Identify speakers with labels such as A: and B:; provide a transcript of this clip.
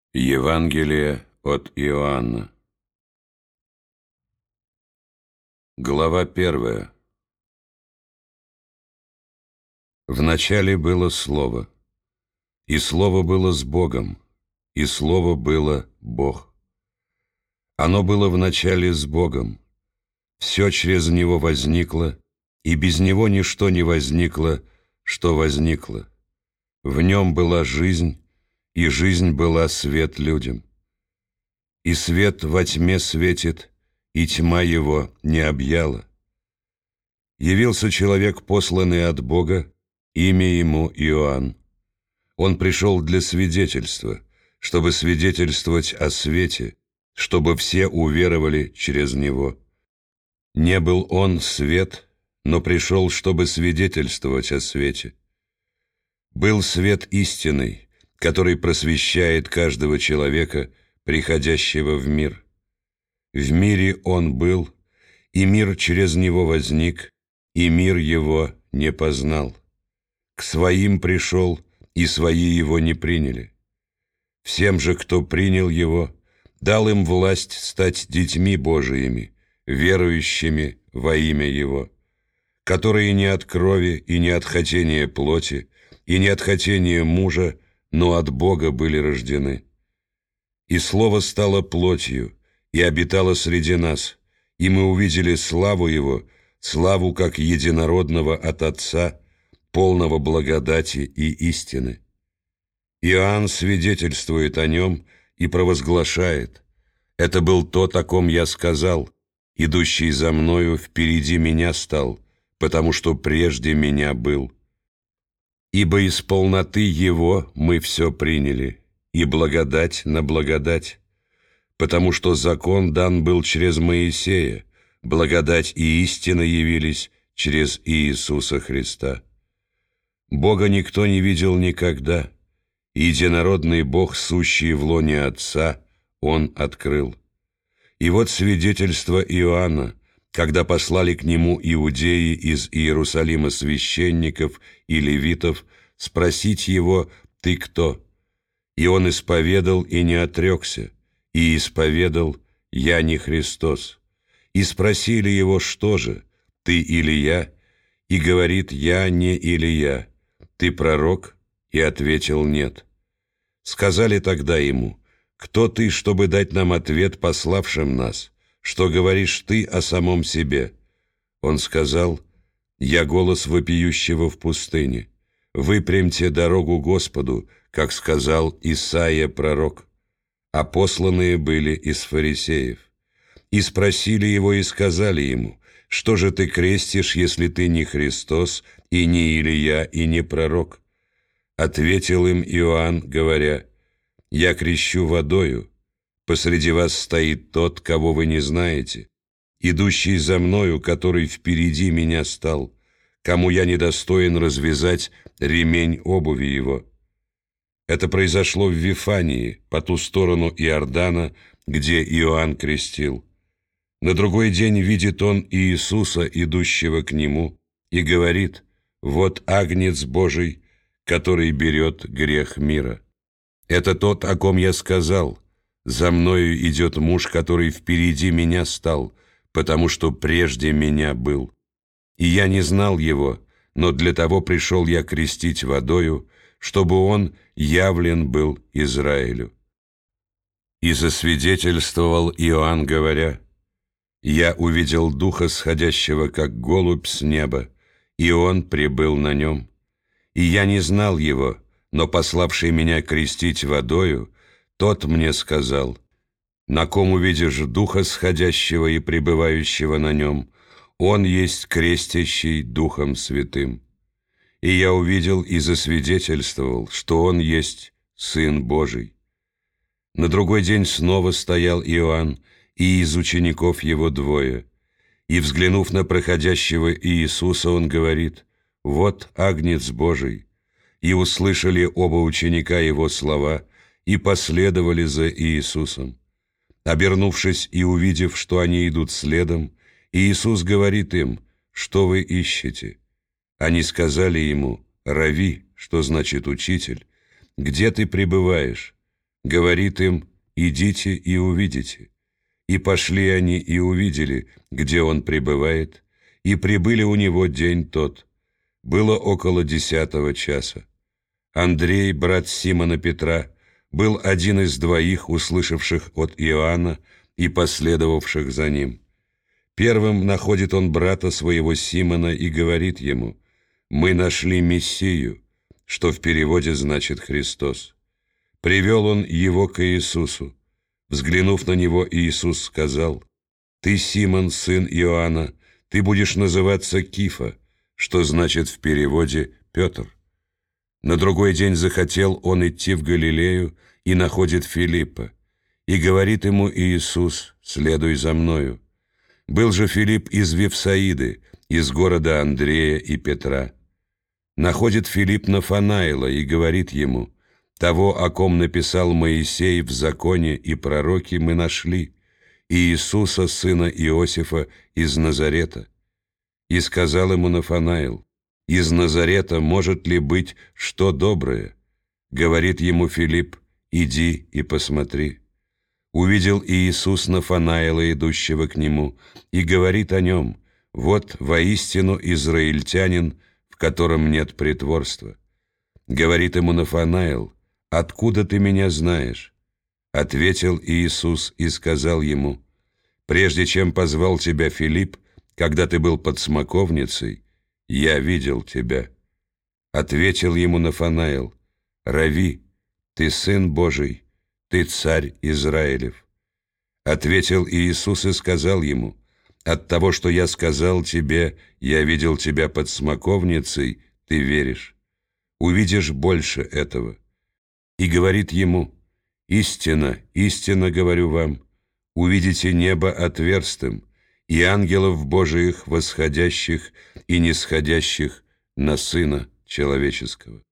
A: Евангелие от Иоанна. Глава 1. Вначале было Слово, и Слово было с Богом, и Слово было Бог. Оно было вначале с Богом, все через Него возникло, и без Него ничто не возникло, что возникло. В Нем была жизнь, и жизнь была свет людям. И свет во тьме светит, и тьма его не объяла. Явился человек, посланный от Бога, имя ему Иоанн. Он пришел для свидетельства, чтобы свидетельствовать о свете, чтобы все уверовали через него. Не был он свет, но пришел, чтобы свидетельствовать о свете. Был свет истинный, который просвещает каждого человека, приходящего в мир. В мире он был, и мир через него возник, и мир его не познал. К своим пришел, и свои его не приняли. Всем же, кто принял его, дал им власть стать детьми Божиими, верующими во имя его, которые не от крови и не от хотения плоти, и не от хотения мужа, но от Бога были рождены. И Слово стало плотью, и обитало среди нас, и мы увидели славу Его, славу как единородного от Отца, полного благодати и истины. Иоанн свидетельствует о Нем и провозглашает: «Это был тот, о ком я сказал, идущий за мною впереди меня стал, потому что прежде меня был. Ибо из полноты Его мы все приняли, и благодать на благодать, потому что закон дан был через Моисея, благодать и истина явились через Иисуса Христа. Бога никто не видел никогда, единородный Бог, сущий в лоне Отца, Он открыл. И вот свидетельство Иоанна, когда послали к нему иудеи из Иерусалима священников и левитов спросить его: «Ты кто?» И он исповедал и не отрекся, и исповедал: «Я не Христос». И спросили его: «Что же, ты Илия?» И говорит: «Я не Илия». «Ты пророк?» И ответил: «Нет». Сказали тогда ему: «Кто ты, чтобы дать нам ответ пославшим нас? Что говоришь ты о самом себе?» Он сказал: «Я голос вопиющего в пустыне. Выпрямьте дорогу Господу, как сказал Исаия пророк». А посланные были из фарисеев. И спросили его и сказали ему: «Что же ты крестишь, если ты не Христос, и не Илия, и не пророк?» Ответил им Иоанн, говоря: «Я крещу водою. Посреди вас стоит тот, кого вы не знаете, идущий за мною, который впереди меня стал, кому я недостоин развязать ремень обуви его». Это произошло в Вифании, по ту сторону Иордана, где Иоанн крестил. На другой день видит он Иисуса, идущего к нему, и говорит: «Вот Агнец Божий, который берет грех мира. Это тот, о ком я сказал: за мною идет муж, который впереди меня стал, потому что прежде меня был. И я не знал его, но для того пришел я крестить водою, чтобы он явлен был Израилю». И засвидетельствовал Иоанн, говоря: «Я увидел Духа, сходящего как голубь с неба, и он пребыл на нем. И я не знал его, но пославший меня крестить водою, тот мне сказал: на ком увидишь Духа сходящего и пребывающего на нем, он есть крестящий Духом Святым. И я увидел и засвидетельствовал, что он есть Сын Божий». На другой день снова стоял Иоанн, и из учеников его двое. И, взглянув на проходящего Иисуса, он говорит: «Вот Агнец Божий». И услышали оба ученика его слова, и последовали за Иисусом. Обернувшись и увидев, что они идут следом, Иисус говорит им: «Что вы ищете?» Они сказали ему: «Рави», что значит учитель, «где ты пребываешь?» говорит им: «Идите и увидите». И пошли они и увидели, где он пребывает, и прибыли у него день тот. Было около 10 часа. Андрей, брат Симона Петра, был один из двоих, услышавших от Иоанна и последовавших за ним. Первым находит он брата своего Симона и говорит ему: «Мы нашли Мессию», что в переводе значит «Христос». Привел он его к Иисусу. Взглянув на него, Иисус сказал: «Ты, Симон, сын Иоанна, ты будешь называться Кифа», что значит в переводе «Петр». На другой день захотел он идти в Галилею и находит Филиппа. И говорит ему Иисус: «Следуй за мною». Был же Филипп из Вифсаиды, из города Андрея и Петра. Находит Филипп Нафанаила и говорит ему: «Того, о ком написал Моисей в законе и пророки, мы нашли, Иисуса, сына Иосифа, из Назарета». И сказал ему Нафанаил: «Из Назарета может ли быть что доброе?» Говорит ему Филипп: «Иди и посмотри». Увидел Иисус Нафанаила, идущего к нему, и говорит о нем: «Вот воистину израильтянин, в котором нет притворства». Говорит ему Нафанаил: «Откуда ты меня знаешь?» Ответил Иисус и сказал ему: «Прежде чем позвал тебя Филипп, когда ты был под смоковницей, я видел тебя». Ответил ему Нафанаил: «Рави, ты Сын Божий, ты Царь Израилев». Ответил Иисус и сказал ему: «От того, что я сказал тебе, я видел тебя под смоковницей, ты веришь. Увидишь больше этого». И говорит ему: «Истинно, истинно говорю вам, увидите небо отверстым и ангелов Божиих восходящих и нисходящих на Сына Человеческого».